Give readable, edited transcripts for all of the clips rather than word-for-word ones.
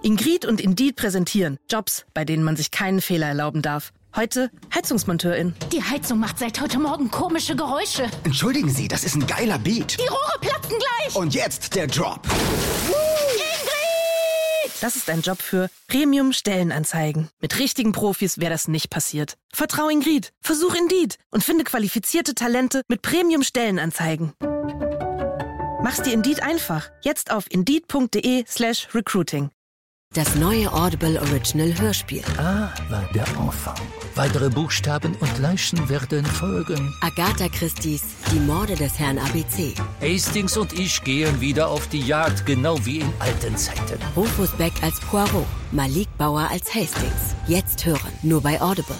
Ingrid und Indeed präsentieren Jobs, bei denen man sich keinen Fehler erlauben darf. Heute Heizungsmonteurin. Die Heizung macht seit heute Morgen komische Geräusche. Entschuldigen Sie, das ist ein geiler Beat. Die Rohre platzen gleich. Und jetzt der Drop. Ingrid! Das ist ein Job für Premium-Stellenanzeigen. Mit richtigen Profis wäre das nicht passiert. Vertrau Ingrid, versuch Indeed und finde qualifizierte Talente mit Premium-Stellenanzeigen. Mach's dir Indeed einfach. Jetzt auf indeed.de/recruiting. Das neue Audible Original Hörspiel. A war der Anfang. Weitere Buchstaben und Leichen werden folgen. Agatha Christie's Die Morde des Herrn ABC. Hastings und ich gehen wieder auf die Jagd, genau wie in alten Zeiten. Rufus Beck als Poirot. Malik Bauer als Hastings. Jetzt hören, nur bei Audible.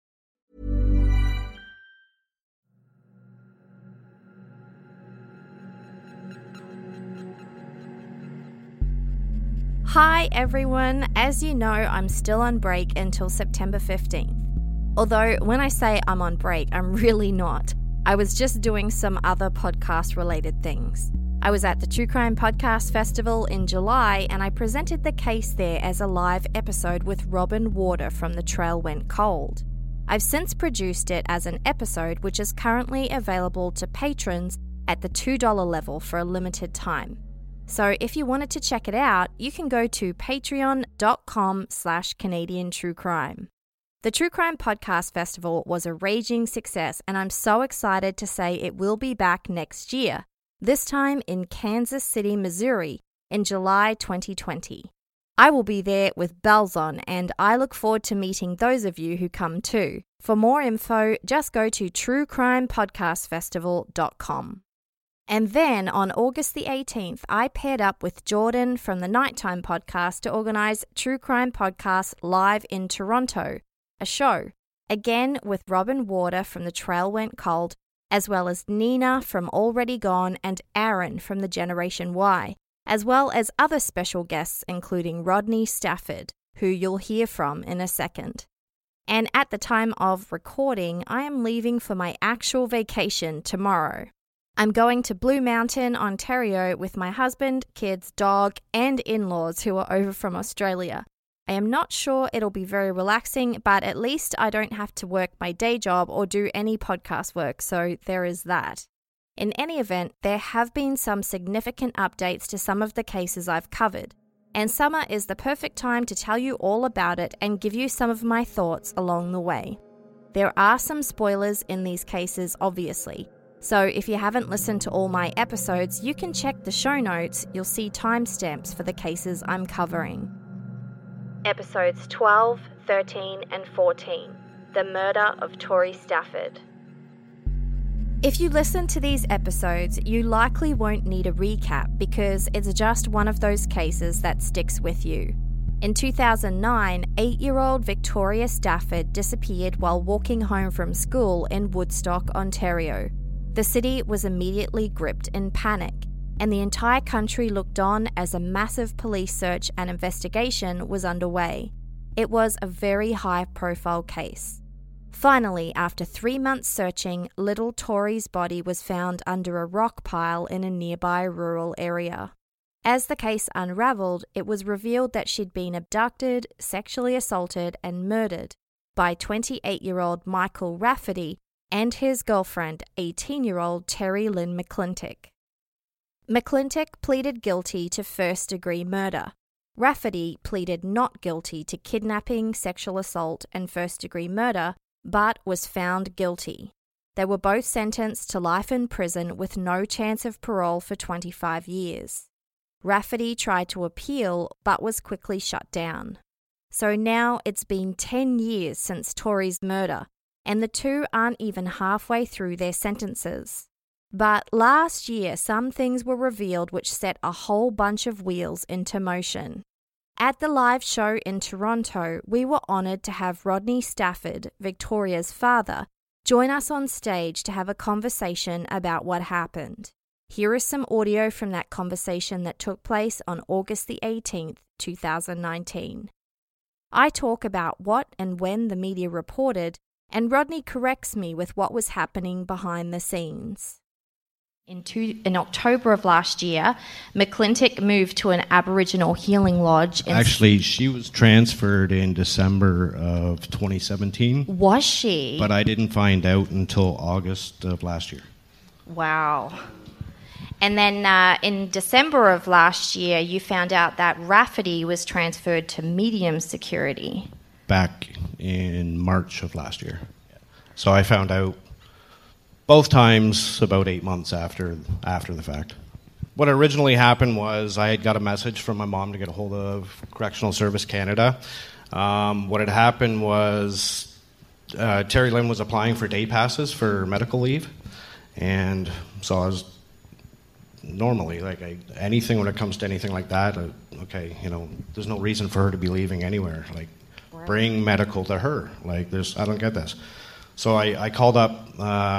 Hi everyone, as you know, I'm still on break until September 15th. Although when I say I'm on break, I'm really not. I was just doing some other podcast related things. I was at the True Crime Podcast Festival in July and I presented the case there as a live episode with Robin Warder from The Trail Went Cold. I've since produced it as an episode which is currently available to patrons at the $2 level for a limited time. So if you wanted to check it out, you can go to patreon.com/Canadian True Crime. The True Crime Podcast Festival was a raging success, and I'm so excited to say it will be back next year, this time in Kansas City, Missouri, in July 2020. I will be there with bells on, and I look forward to meeting those of you who come too. For more info, just go to truecrimepodcastfestival.com. And then on August the 18th, I paired up with Jordan from the Nighttime Podcast to organise True Crime Podcast Live in Toronto, a show, again with Robin Warder from The Trail Went Cold, as well as Nina from Already Gone and Aaron from the Generation Y, as well as other special guests including Rodney Stafford, who you'll hear from in a second. And at the time of recording, I am leaving for my actual vacation tomorrow. I'm going to Blue Mountain, Ontario with my husband, kids, dog, and in-laws who are over from Australia. I am not sure it'll be very relaxing, but at least I don't have to work my day job or do any podcast work, so there is that. In any event, there have been some significant updates to some of the cases I've covered, and summer is the perfect time to tell you all about it and give you some of my thoughts along the way. There are some spoilers in these cases, obviously. So if you haven't listened to all my episodes, you can check the show notes. You'll see timestamps for the cases I'm covering. Episodes 12, 13, and 14. The Murder of Tori Stafford. If you listen to these episodes, you likely won't need a recap because it's just one of those cases that sticks with you. In 2009, 8-year-old Victoria Stafford disappeared while walking home from school in Woodstock, Ontario. The city was immediately gripped in panic, and the entire country looked on as a massive police search and investigation was underway. It was a very high-profile case. Finally, after 3 months searching, little Tori's body was found under a rock pile in a nearby rural area. As the case unraveled, it was revealed that she'd been abducted, sexually assaulted, and murdered by 28-year-old Michael Rafferty and his girlfriend, 18-year-old Terry Lynn McClintock. McClintock pleaded guilty to first-degree murder. Rafferty pleaded not guilty to kidnapping, sexual assault, and first-degree murder, but was found guilty. They were both sentenced to life in prison with no chance of parole for 25 years. Rafferty tried to appeal, but was quickly shut down. So now it's been 10 years since Tori's murder, and the two aren't even halfway through their sentences. But last year, some things were revealed which set a whole bunch of wheels into motion. At the live show in Toronto, we were honoured to have Rodney Stafford, Victoria's father, join us on stage to have a conversation about what happened. Here is some audio from that conversation that took place on August the 18th, 2019. I talk about what and when the media reported, and Rodney corrects me with what was happening behind the scenes. In October of last year, McClintock moved to an Aboriginal healing lodge. Actually, she was transferred in December of 2017. Was she? But I didn't find out until August of last year. Wow. And then in December of last year, you found out that Rafferty was transferred to medium security. Back in March of last year. So I found out both times about 8 months after the fact. What originally happened was I had got a message from my mom to get a hold of Correctional Service Canada. What had happened was Terry Lynn was applying for day passes for medical leave. And so I was normally, anything when it comes to anything like that, there's no reason for her to be leaving anywhere. Bring medical to her. I don't get this. So I called up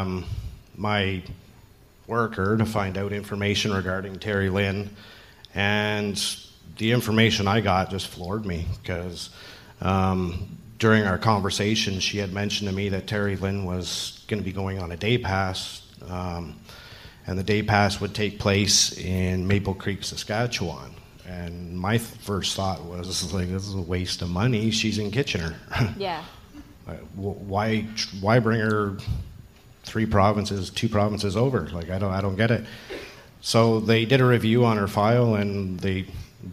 my worker to find out information regarding Terry Lynn, and the information I got just floored me because during our conversation, she had mentioned to me that Terry Lynn was going to be going on a day pass, and the day pass would take place in Maple Creek, Saskatchewan. And my first thought was, this is a waste of money. She's in Kitchener. Yeah. Why bring her 2 provinces over? I don't get it. So they did a review on her file, and they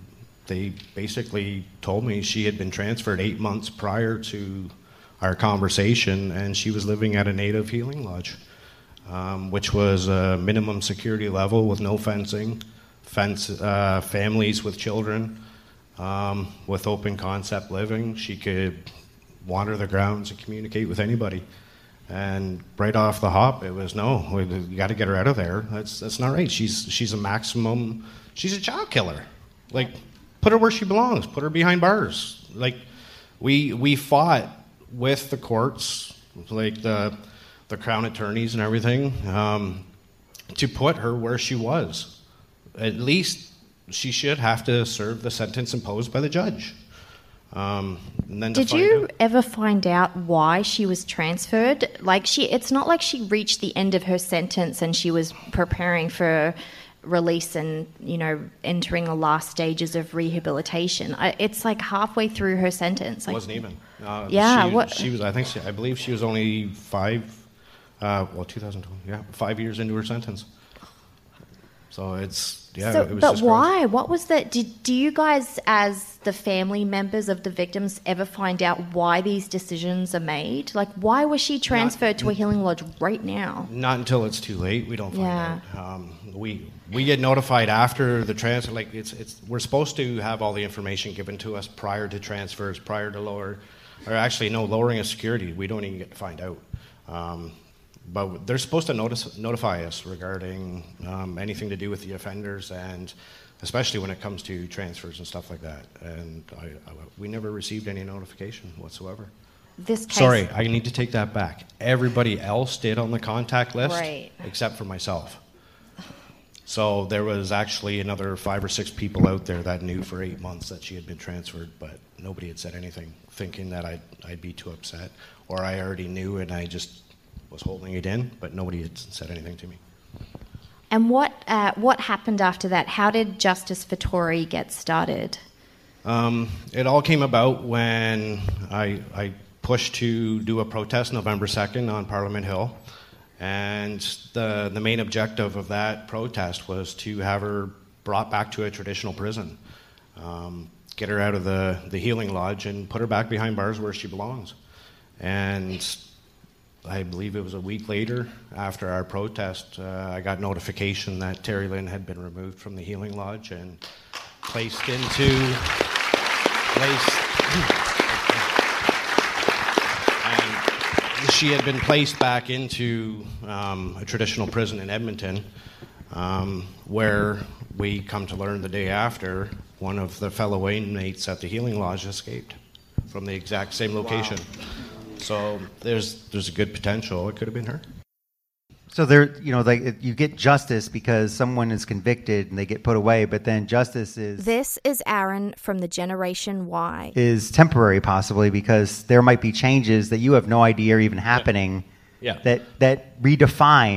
basically told me she had been transferred 8 months prior to our conversation, and she was living at a Native healing lodge, which was a minimum security level with no fencing, families with children, with open concept living. She could wander the grounds and communicate with anybody. And right off the hop, it was, no, you got to get her out of there. That's not right. She's a maximum, she's a child killer. Put her where she belongs. Put her behind bars. We fought with the courts, the Crown attorneys and everything, to put her where she was. At least she should have to serve the sentence imposed by the judge. And then did you ever find out why she was transferred? It's not like she reached the end of her sentence and she was preparing for release and, entering the last stages of rehabilitation. It's halfway through her sentence. It wasn't even. She was. I believe she was only 2020. Yeah, 5 years into her sentence. So it's, it was. But just why? crazy. What was that? Do you guys, as the family members of the victims, ever find out why these decisions are made? Why was she transferred to a healing lodge right now? Not until it's too late. We don't find out. We get notified after the transfer. We're supposed to have all the information given to us prior to transfers, prior to lowering of security. We don't even get to find out. But they're supposed to notify us regarding anything to do with the offenders, and especially when it comes to transfers and stuff like that. And we never received any notification whatsoever. This case, sorry, I need to take that back. Everybody else did on the contact list, right, except for myself. So there was actually another 5 or 6 people out there that knew for 8 months that she had been transferred, but nobody had said anything, thinking that I'd be too upset, or I already knew and I just was holding it in, but nobody had said anything to me. And what happened after that? How did Justice for Tori get started? It all came about when I pushed to do a protest November 2nd on Parliament Hill, and the main objective of that protest was to have her brought back to a traditional prison, get her out of the healing lodge and put her back behind bars where she belongs. And I believe it was a week later, after our protest, I got notification that Terry Lynn had been removed from the healing lodge and placed she had been placed back into a traditional prison in Edmonton, where we come to learn the day after, one of the fellow inmates at the healing lodge escaped from the exact same location. Wow. So there's a good potential. It could have been her. So you get justice because someone is convicted and they get put away, but then justice is... This is Aaron from the Generation Y. ...is temporary possibly because there might be changes that you have no idea are even happening that redefine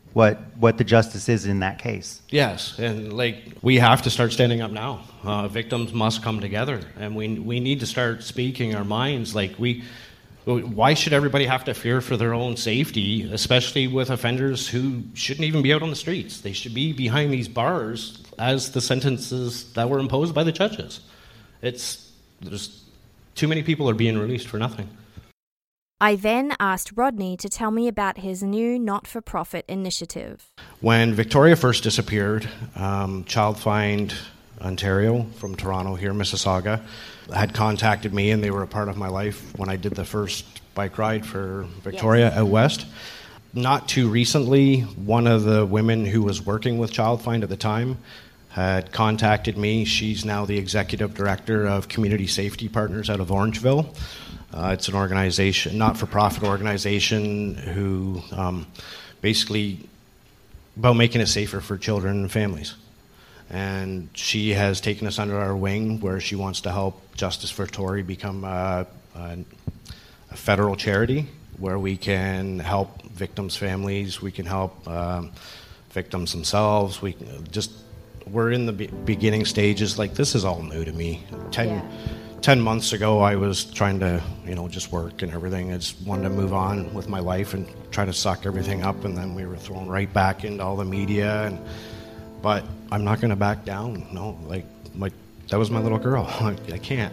what the justice is in that case. Yes, and we have to start standing up now. Victims must come together, and we need to start speaking our minds. Why should everybody have to fear for their own safety, especially with offenders who shouldn't even be out on the streets? They should be behind these bars as the sentences that were imposed by the judges. There's too many people are being released for nothing. I then asked Rodney to tell me about his new not-for-profit initiative. When Victoria first disappeared, Child Find Ontario from Toronto here, Mississauga, had contacted me, and they were a part of my life when I did the first bike ride for Victoria out west. Not too recently, one of the women who was working with Child Find at the time had contacted me. She's now the executive director of Community Safety Partners out of Orangeville. It's an organization, not-for-profit organization, who basically about making it safer for children and families. And she has taken us under our wing, where she wants to help Justice for Tory become a federal charity where we can help victims' families, we can help victims themselves. We're in the beginning stages. This is all new to me. 10 months ago, I was trying to, just work and everything. I just wanted to move on with my life and try to suck everything up, and then we were thrown right back into all the media. But I'm not going to back down. No, that was my little girl. I can't.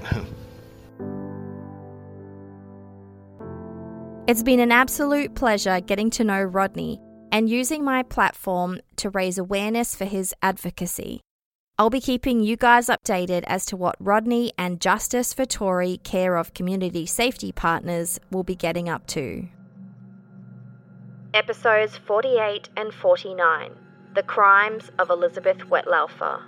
It's been an absolute pleasure getting to know Rodney and using my platform to raise awareness for his advocacy. I'll be keeping you guys updated as to what Rodney and Justice for Tory Care of Community Safety Partners will be getting up to. Episodes 48 and 49, The Crimes of Elizabeth Wetlaufer.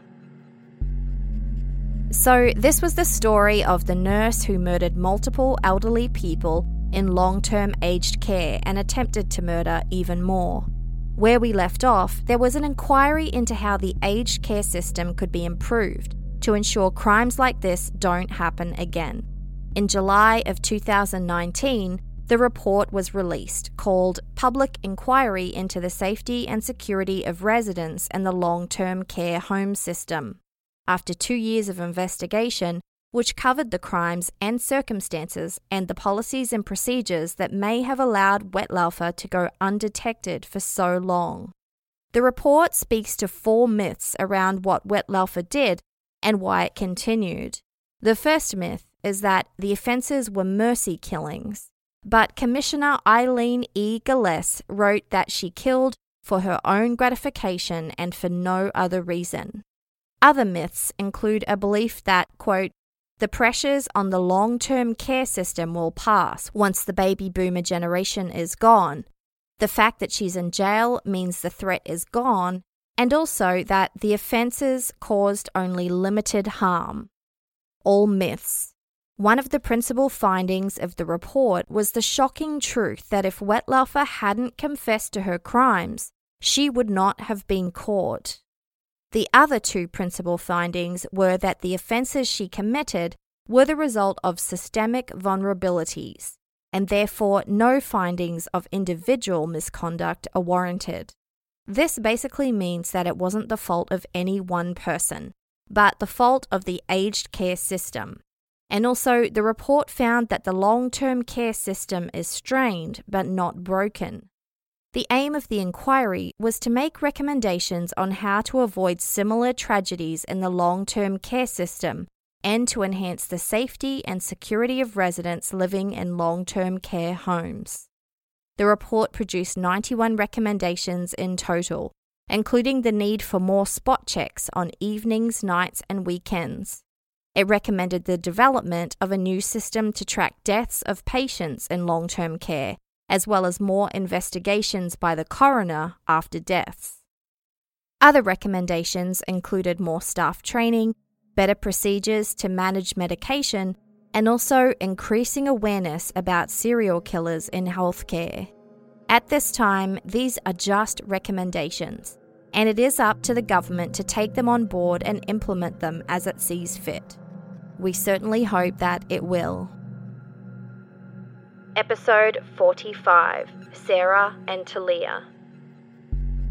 So this was the story of the nurse who murdered multiple elderly people in long-term aged care and attempted to murder even more. Where we left off, there was an inquiry into how the aged care system could be improved to ensure crimes like this don't happen again. In July of 2019, the report was released, called Public Inquiry into the Safety and Security of Residents in the Long-Term Care Home System. After 2 years of investigation, which covered the crimes and circumstances and the policies and procedures that may have allowed Wetlaufer to go undetected for so long. The report speaks to 4 myths around what Wetlaufer did and why it continued. The first myth is that the offences were mercy killings, but Commissioner Eileen E. Gillespie wrote that she killed for her own gratification and for no other reason. Other myths include a belief that, quote, the pressures on the long-term care system will pass once the baby boomer generation is gone. The fact that she's in jail means the threat is gone, and also that the offences caused only limited harm. All myths. One of the principal findings of the report was the shocking truth that if Wetlaufer hadn't confessed to her crimes, she would not have been caught. The other 2 principal findings were that the offences she committed were the result of systemic vulnerabilities, and therefore no findings of individual misconduct are warranted. This basically means that it wasn't the fault of any one person, but the fault of the aged care system. And also, the report found that the long-term care system is strained but not broken. The aim of the inquiry was to make recommendations on how to avoid similar tragedies in the long-term care system and to enhance the safety and security of residents living in long-term care homes. The report produced 91 recommendations in total, including the need for more spot checks on evenings, nights, and weekends. It recommended the development of a new system to track deaths of patients in long-term care, as well as more investigations by the coroner after deaths. Other recommendations included more staff training, better procedures to manage medication, and also increasing awareness about serial killers in healthcare. At this time, these are just recommendations, and it is up to the government to take them on board and implement them as it sees fit. We certainly hope that it will. Episode 45, Sarah and Talia.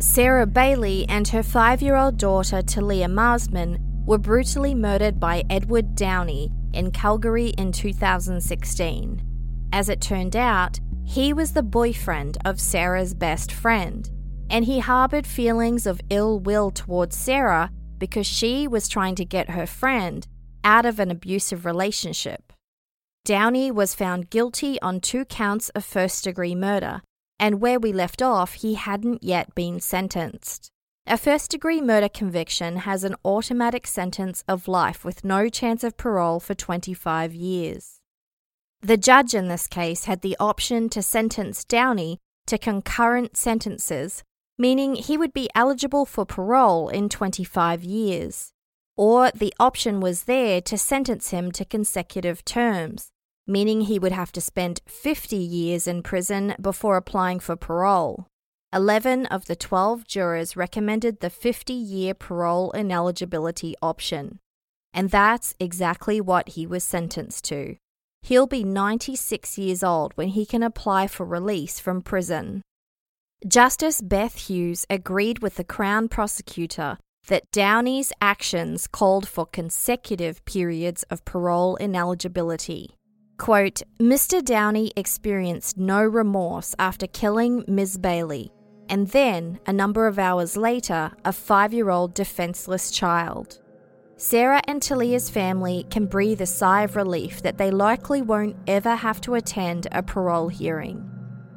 Sarah Bailey and her 5-year-old daughter Talia Marsman were brutally murdered by Edward Downey in Calgary in 2016. As it turned out, he was the boyfriend of Sarah's best friend, and he harbored feelings of ill will towards Sarah because she was trying to get her friend out of an abusive relationship. Downey was found guilty on 2 counts of first-degree murder, and where we left off, he hadn't yet been sentenced. A first-degree murder conviction has an automatic sentence of life with no chance of parole for 25 years. The judge in this case had the option to sentence Downey to concurrent sentences, meaning he would be eligible for parole in 25 years. Or the option was there to sentence him to consecutive terms, meaning he would have to spend 50 years in prison before applying for parole. 11 of the 12 jurors recommended the 50-year parole ineligibility option. And that's exactly what he was sentenced to. He'll be 96 years old when he can apply for release from prison. Justice Beth Hughes agreed with the Crown prosecutor that Downey's actions called for consecutive periods of parole ineligibility. Quote, Mr. Downey experienced no remorse after killing Ms. Bailey, and then, a number of hours later, a 5-year-old defenseless child. Sarah and Talia's family can breathe a sigh of relief that they likely won't ever have to attend a parole hearing.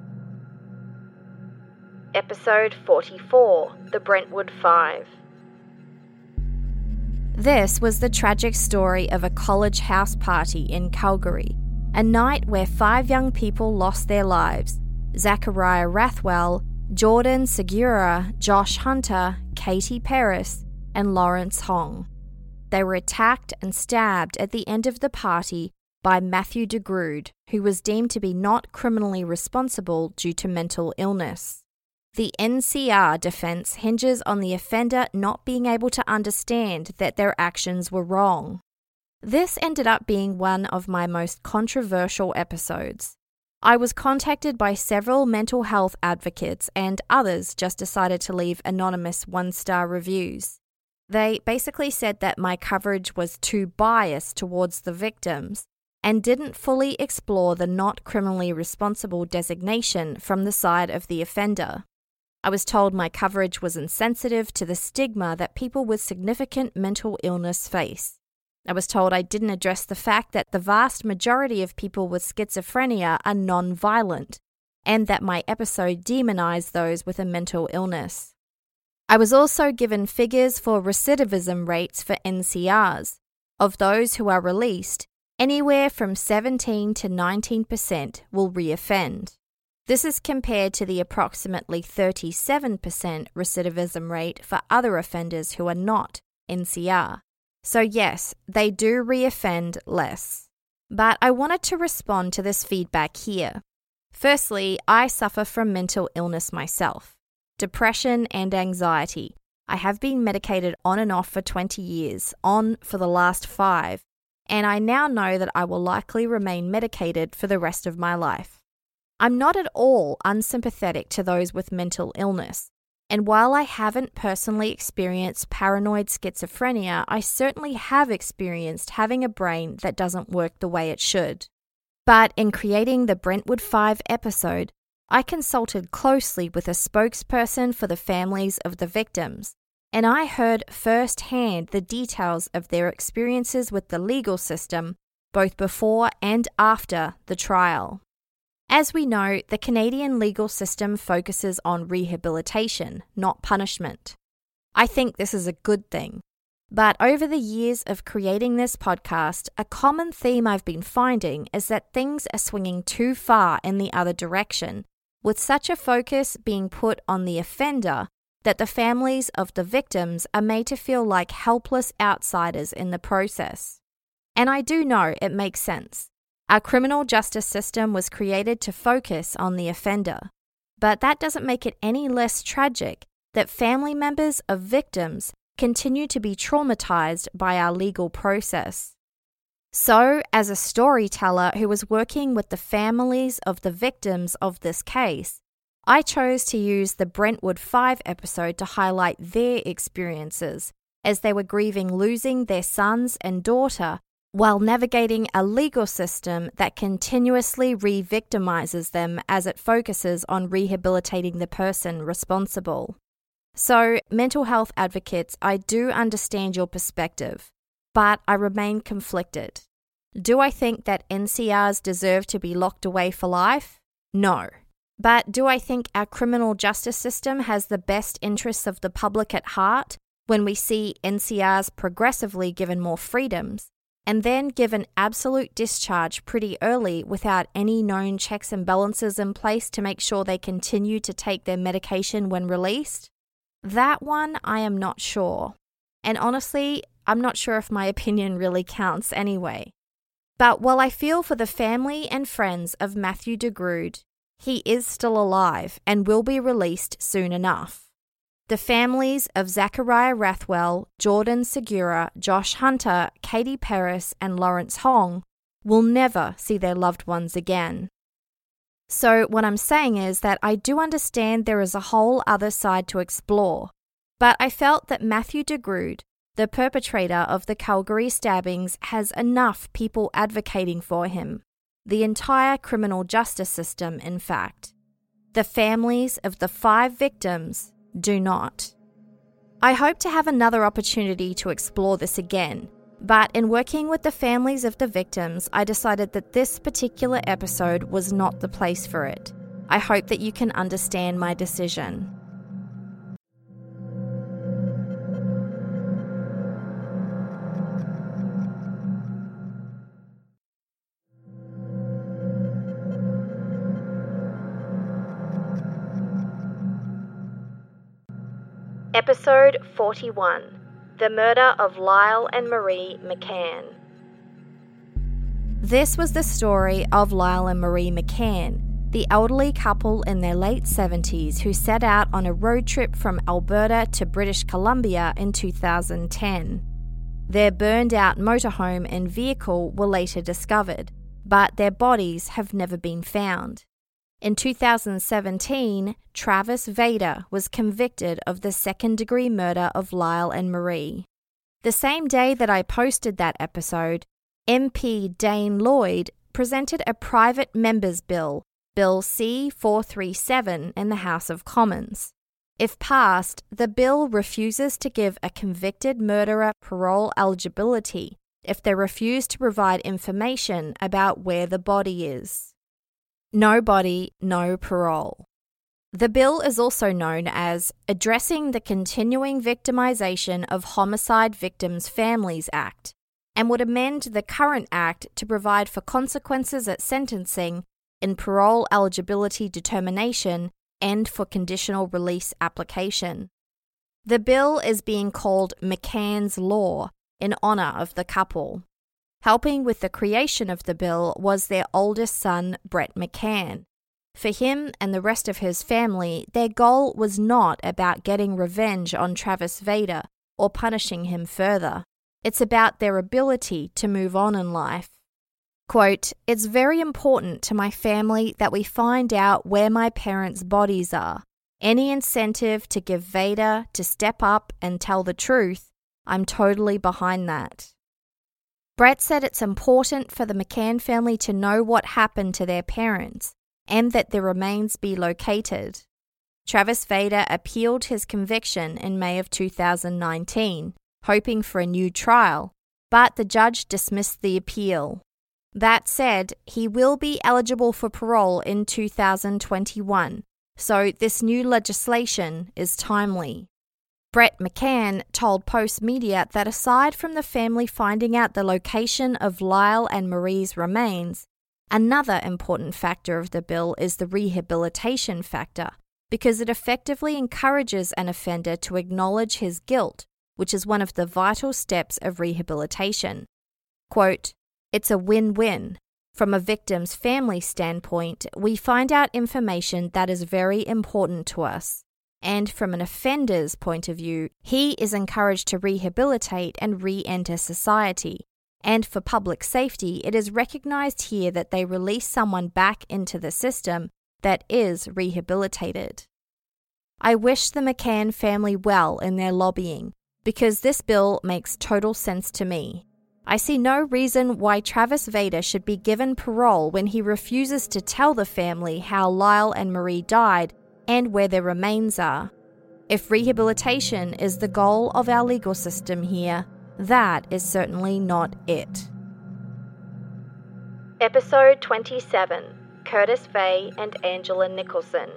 Episode 44, The Brentwood Five. This was the tragic story of a college house party in Calgary, a night where 5 young people lost their lives: Zachariah Rathwell, Jordan Segura, Josh Hunter, Katie Paris, and Lawrence Hong. They were attacked and stabbed at the end of the party by Matthew DeGrood, who was deemed to be not criminally responsible due to mental illness. The NCR defense hinges on the offender not being able to understand that their actions were wrong. This ended up being one of my most controversial episodes. I was contacted by several mental health advocates, and others just decided to leave anonymous 1-star reviews. They basically said that my coverage was too biased towards the victims and didn't fully explore the not criminally responsible designation from the side of the offender. I was told my coverage was insensitive to the stigma that people with significant mental illness face. I was told I didn't address the fact that the vast majority of people with schizophrenia are non-violent, and that my episode demonized those with a mental illness. I was also given figures for recidivism rates for NCRs. Of those who are released, anywhere from 17 to 19% will reoffend. This is compared to the approximately 37% recidivism rate for other offenders who are not NCR. So yes, they do reoffend less. But I wanted to respond to this feedback here. Firstly, I suffer from mental illness myself. Depression and anxiety. I have been medicated on and off for 20 years, on for the last 5, and I now know that I will likely remain medicated for the rest of my life. I'm not at all unsympathetic to those with mental illness, and while I haven't personally experienced paranoid schizophrenia, I certainly have experienced having a brain that doesn't work the way it should. But in creating the Brentwood 5 episode, I consulted closely with a spokesperson for the families of the victims, and I heard firsthand the details of their experiences with the legal system, both before and after the trial. As we know, the Canadian legal system focuses on rehabilitation, not punishment. I think this is a good thing. But over the years of creating this podcast, a common theme I've been finding is that things are swinging too far in the other direction, with such a focus being put on the offender that the families of the victims are made to feel like helpless outsiders in the process. And I do know it makes sense. Our criminal justice system was created to focus on the offender, but that doesn't make it any less tragic that family members of victims continue to be traumatized by our legal process. So, as a storyteller who was working with the families of the victims of this case, I chose to use the Brentwood 5 episode to highlight their experiences as they were grieving losing their sons and daughter while navigating a legal system that continuously re-victimizes them as it focuses on rehabilitating the person responsible. So, mental health advocates, I do understand your perspective, but I remain conflicted. Do I think that NCRs deserve to be locked away for life? No. But do I think our criminal justice system has the best interests of the public at heart when we see NCRs progressively given more freedoms and then given absolute discharge pretty early without any known checks and balances in place to make sure they continue to take their medication when released? That one, I am not sure. And honestly, I'm not sure if my opinion really counts anyway. But while I feel for the family and friends of Matthew DeGrood, he is still alive and will be released soon enough. The families of Zachariah Rathwell, Jordan Segura, Josh Hunter, Katie Paris, and Lawrence Hong will never see their loved ones again. So what I'm saying is that I do understand there is a whole other side to explore, but I felt that Matthew DeGrood, the perpetrator of the Calgary stabbings, has enough people advocating for him. The entire criminal justice system, in fact. The families of the 5 victims do not. I hope to have another opportunity to explore this again, but in working with the families of the victims, I decided that this particular episode was not the place for it. I hope that you can understand my decision. Episode 41, The Murder of Lyle and Marie McCann. This was the story of Lyle and Marie McCann, the elderly couple in their late 70s who set out on a road trip from Alberta to British Columbia in 2010. Their burned-out motorhome and vehicle were later discovered, but their bodies have never been found. In 2017, Travis Vader was convicted of the second-degree murder of Lyle and Marie. The same day that I posted that episode, MP Dane Lloyd presented a private member's bill, Bill C-437, in the House of Commons. If passed, the bill refuses to give a convicted murderer parole eligibility if they refuse to provide information about where the body is. No body, no parole. The bill is also known as Addressing the Continuing Victimization of Homicide Victims' Families Act, and would amend the current act to provide for consequences at sentencing in parole eligibility determination and for conditional release application. The bill is being called McCann's Law in honor of the couple. Helping with the creation of the bill was their oldest son, Brett McCann. For him and the rest of his family, their goal was not about getting revenge on Travis Vader or punishing him further. It's about their ability to move on in life. Quote, "It's very important to my family that we find out where my parents' bodies are. Any incentive to give Vader to step up and tell the truth, I'm totally behind that." Brett said it's important for the McCann family to know what happened to their parents and that their remains be located. Travis Vader appealed his conviction in May of 2019, hoping for a new trial, but the judge dismissed the appeal. That said, he will be eligible for parole in 2021, so this new legislation is timely. Brett McCann told Post Media that aside from the family finding out the location of Lyle and Marie's remains, another important factor of the bill is the rehabilitation factor, because it effectively encourages an offender to acknowledge his guilt, which is one of the vital steps of rehabilitation. Quote, "It's a win-win. From a victim's family standpoint, we find out information that is very important to us. And from an offender's point of view, he is encouraged to rehabilitate and re-enter society. And for public safety, it is recognized here that they release someone back into the system that is rehabilitated. I wish the McCann family well in their lobbying, because this bill makes total sense to me. I see no reason why Travis Vader should be given parole when he refuses to tell the family how Lyle and Marie died and where their remains are. If rehabilitation is the goal of our legal system here, that is certainly not it. Episode 27, Curtis Vey and Angela Nicholson.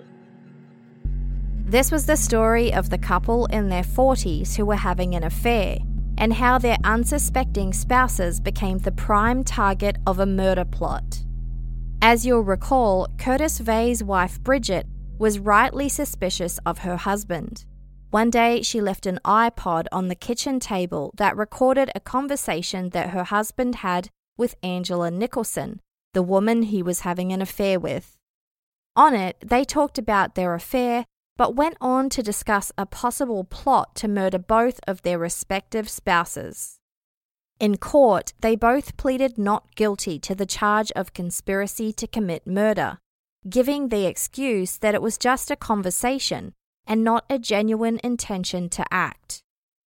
This was the story of the couple in their 40s who were having an affair, and how their unsuspecting spouses became the prime target of a murder plot. As you'll recall, Curtis Vey's wife Bridget was rightly suspicious of her husband. One day she left an iPod on the kitchen table that recorded a conversation that her husband had with Angela Nicholson, the woman he was having an affair with. On it, they talked about their affair, but went on to discuss a possible plot to murder both of their respective spouses. In court, they both pleaded not guilty to the charge of conspiracy to commit murder, giving the excuse that it was just a conversation and not a genuine intention to act.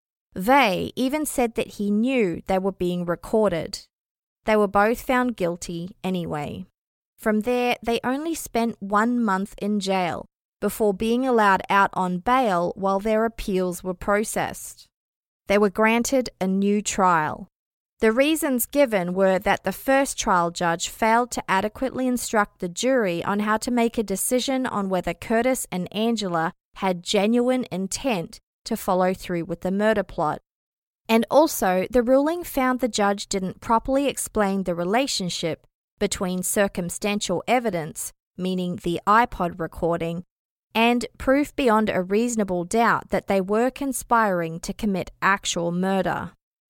Vey even said that he knew they were being recorded. They were both found guilty anyway. From there, they only spent 1 month in jail before being allowed out on bail while their appeals were processed. They were granted a new trial. The reasons given were that the first trial judge failed to adequately instruct the jury on how to make a decision on whether Curtis and Angela had genuine intent to follow through with the murder plot. And also, the ruling found the judge didn't properly explain the relationship between circumstantial evidence, meaning the iPod recording, and proof beyond a reasonable doubt that they were conspiring to commit actual murder.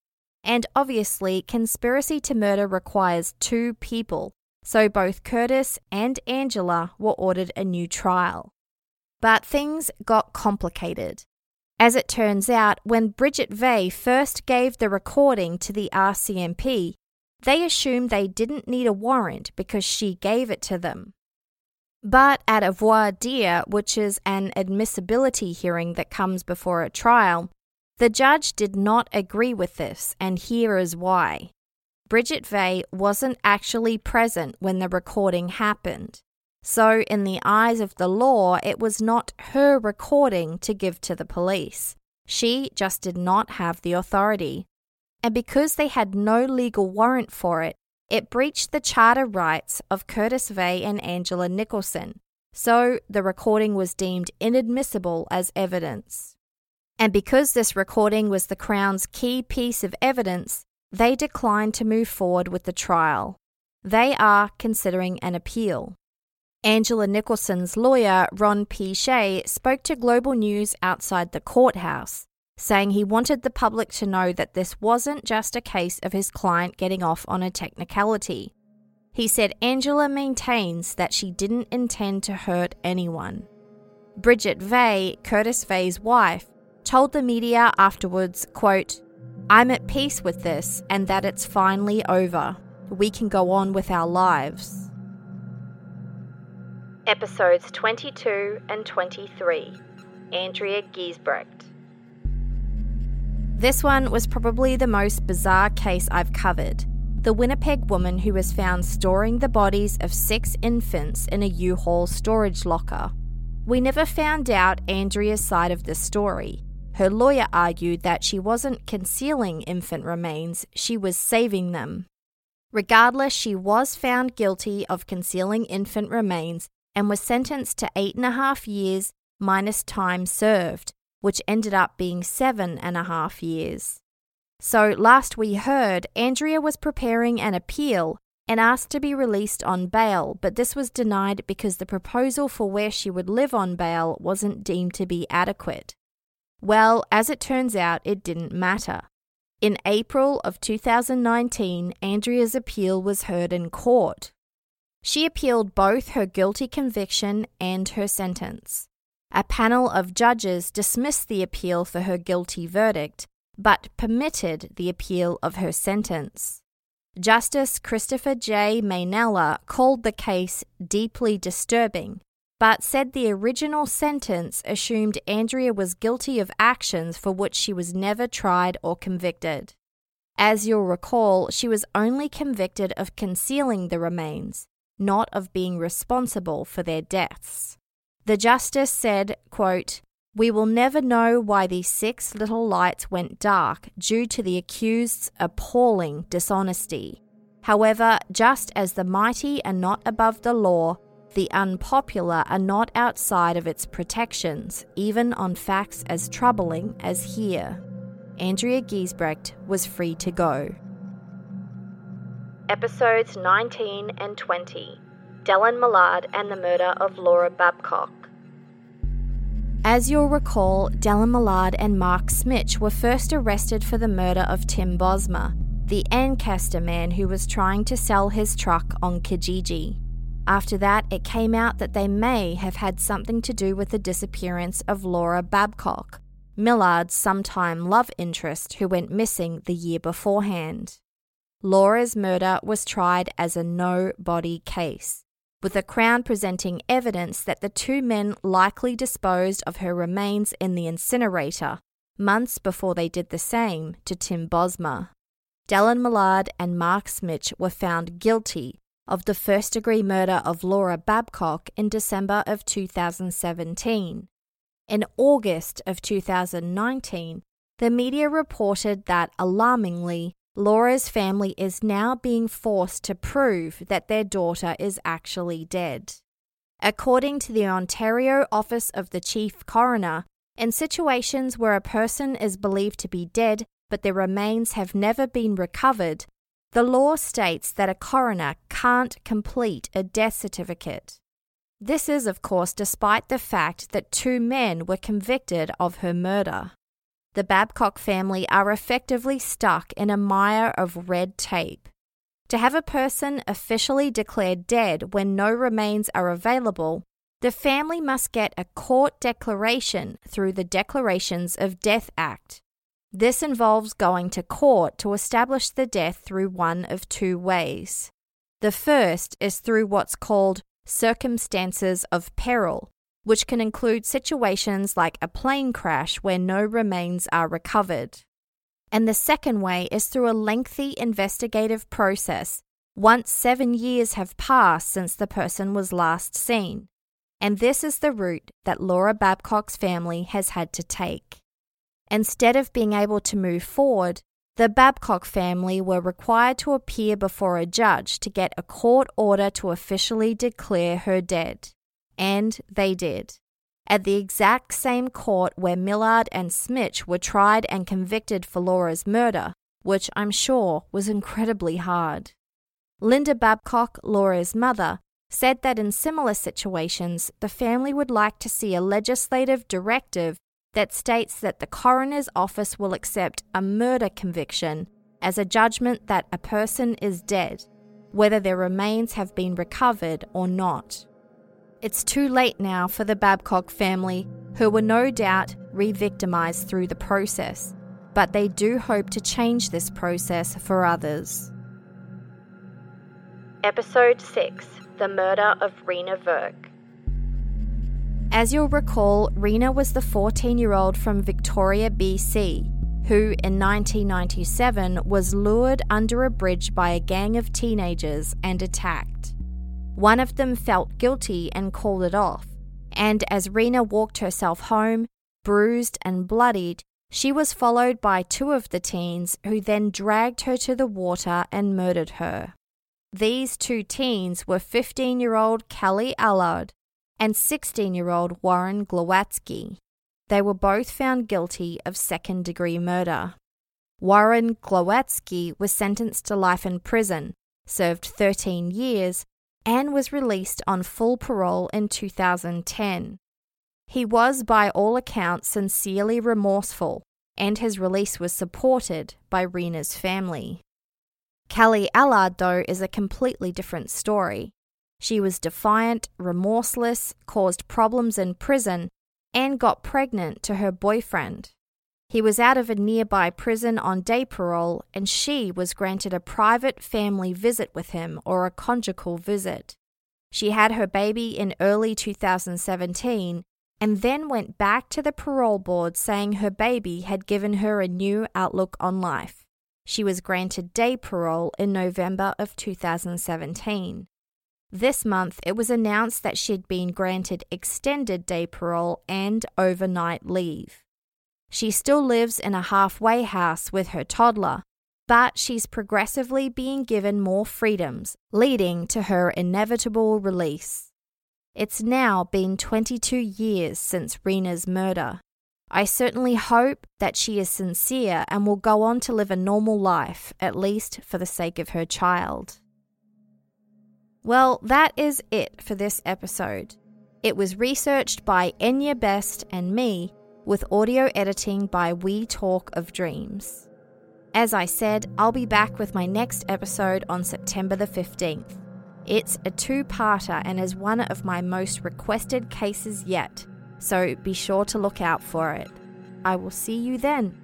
And obviously, conspiracy to murder requires 2 people, so both Curtis and Angela were ordered a new trial. But things got complicated. As it turns out, when Bridget Vey first gave the recording to the RCMP, they assumed they didn't need a warrant because she gave it to them. But at a voir dire, which is an admissibility hearing that comes before a trial, the judge did not agree with this, and here is why. Bridget Vey wasn't actually present when the recording happened. So in the eyes of the law, it was not her recording to give to the police. She just did not have the authority. And because they had no legal warrant for it, it breached the charter rights of Curtis Vey and Angela Nicholson, so the recording was deemed inadmissible as evidence. And because this recording was the Crown's key piece of evidence, they declined to move forward with the trial. They are considering an appeal. Angela Nicholson's lawyer, Ron P. Shea, spoke to Global News outside the courthouse, saying he wanted the public to know that this wasn't just a case of his client getting off on a technicality. He said Angela maintains that she didn't intend to hurt anyone. Bridget Vey, Curtis Vey's wife, told the media afterwards, quote, "I'm at peace with this and that it's finally over. We can go on with our lives." Episodes 22 and 23, Andrea Giesbrecht. This one was probably the most bizarre case I've covered. The Winnipeg woman who was found storing the bodies of 6 infants in a U-Haul storage locker. We never found out Andrea's side of the story. Her lawyer argued that she wasn't concealing infant remains, she was saving them. Regardless, she was found guilty of concealing infant remains and was sentenced to 8.5 years minus time served, which ended up being 7.5 years. So last we heard, Andrea was preparing an appeal and asked to be released on bail, but this was denied because the proposal for where she would live on bail wasn't deemed to be adequate. Well, as it turns out, it didn't matter. In April of 2019, Andrea's appeal was heard in court. She appealed both her guilty conviction and her sentence. A panel of judges dismissed the appeal for her guilty verdict, but permitted the appeal of her sentence. Justice Christopher J. Mainella called the case deeply disturbing but said the original sentence assumed Andrea was guilty of actions for which she was never tried or convicted. As you'll recall, she was only convicted of concealing the remains, not of being responsible for their deaths. The justice said, quote, "We will never know why these 6 little lights went dark due to the accused's appalling dishonesty. However, just as the mighty are not above the law, the unpopular are not outside of its protections, even on facts as troubling as here." Andrea Giesbrecht was free to go. Episodes 19 and 20. Dellen Millard and the Murder of Laura Babcock. As you'll recall, Dellen Millard and Mark Smitch were first arrested for the murder of Tim Bosma, the Ancaster man who was trying to sell his truck on Kijiji. After that, it came out that they may have had something to do with the disappearance of Laura Babcock, Millard's sometime love interest who went missing the year beforehand. Laura's murder was tried as a no-body case, with the Crown presenting evidence that the 2 men likely disposed of her remains in the incinerator months before they did the same to Tim Bosma. Dellen Millard and Mark Smitch were found guilty of the first-degree murder of Laura Babcock in December of 2017. In August of 2019, the media reported that, alarmingly, Laura's family is now being forced to prove that their daughter is actually dead. According to the Ontario Office of the Chief Coroner, in situations where a person is believed to be dead but their remains have never been recovered, the law states that a coroner can't complete a death certificate. This is, of course, despite the fact that 2 men were convicted of her murder. The Babcock family are effectively stuck in a mire of red tape. To have a person officially declared dead when no remains are available, the family must get a court declaration through the Declarations of Death Act. This involves going to court to establish the death through one of 2 ways. The first is through what's called circumstances of peril, which can include situations like a plane crash where no remains are recovered. And the second way is through a lengthy investigative process, once 7 years have passed since the person was last seen. And this is the route that Laura Babcock's family has had to take. Instead of being able to move forward, the Babcock family were required to appear before a judge to get a court order to officially declare her dead. And they did. At the exact same court where Millard and Smitch were tried and convicted for Laura's murder, which I'm sure was incredibly hard. Linda Babcock, Laura's mother, said that in similar situations, the family would like to see a legislative directive that states that the coroner's office will accept a murder conviction as a judgment that a person is dead, whether their remains have been recovered or not. It's too late now for the Babcock family, who were no doubt re-victimized through the process, but they do hope to change this process for others. Episode 6. The Murder of Rena Verk. As you'll recall, Rena was the 14-year-old from Victoria, BC, who in 1997 was lured under a bridge by a gang of teenagers and attacked. One of them felt guilty and called it off, and as Rena walked herself home, bruised and bloodied, she was followed by 2 of the teens who then dragged her to the water and murdered her. These 2 teens were 15-year-old Kelly Allard and 16-year-old Warren Glowatsky. They were both found guilty of second-degree murder. Warren Glowatsky was sentenced to life in prison, served 13 years, and was released on full parole in 2010. He was, by all accounts, sincerely remorseful, and his release was supported by Rena's family. Kelly Allard, though, is a completely different story. She was defiant, remorseless, caused problems in prison, and got pregnant to her boyfriend. He was out of a nearby prison on day parole, and she was granted a private family visit with him or a conjugal visit. She had her baby in early 2017 and then went back to the parole board saying her baby had given her a new outlook on life. She was granted day parole in November of 2017. This month, it was announced that she'd been granted extended day parole and overnight leave. She still lives in a halfway house with her toddler, but she's progressively being given more freedoms, leading to her inevitable release. It's now been 22 years since Rena's murder. I certainly hope that she is sincere and will go on to live a normal life, at least for the sake of her child. Well, that is it for this episode. It was researched by Enya Best and me, with audio editing by We Talk of Dreams. As I said, I'll be back with my next episode on September the 15th. It's a two-parter and is one of my most requested cases yet, so be sure to look out for it. I will see you then.